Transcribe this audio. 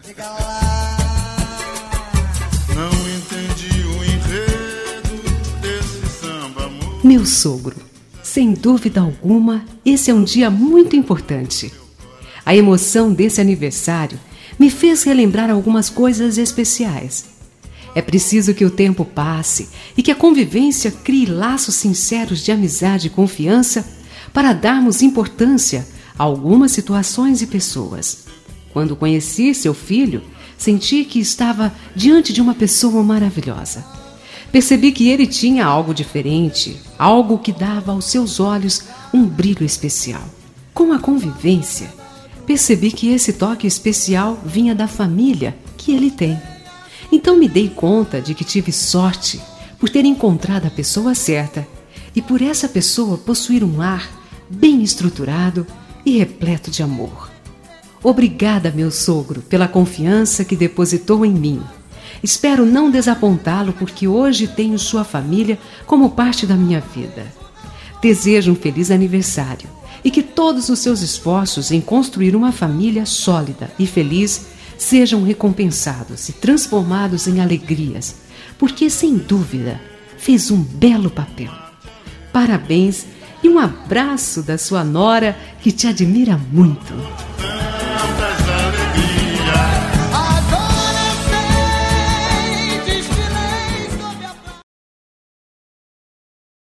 Não entendi o enredo desse samba. Meu sogro, sem dúvida alguma, esse é um dia muito importante. A emoção desse aniversário me fez relembrar algumas coisas especiais. É preciso que o tempo passe e que a convivência crie laços sinceros de amizade e confiança para darmos importância a algumas situações e pessoas. Quando conheci seu filho, senti que estava diante de uma pessoa maravilhosa. Percebi que ele tinha algo diferente, algo que dava aos seus olhos um brilho especial. Com a convivência, percebi que esse toque especial vinha da família que ele tem. Então me dei conta de que tive sorte por ter encontrado a pessoa certa e por essa pessoa possuir um lar bem estruturado e repleto de amor. Obrigada, meu sogro, pela confiança que depositou em mim. Espero não desapontá-lo porque hoje tenho sua família como parte da minha vida. Desejo um feliz aniversário e que todos os seus esforços em construir uma família sólida e feliz sejam recompensados e transformados em alegrias, porque, sem dúvida, fez um belo papel. Parabéns e um abraço da sua nora, que te admira muito.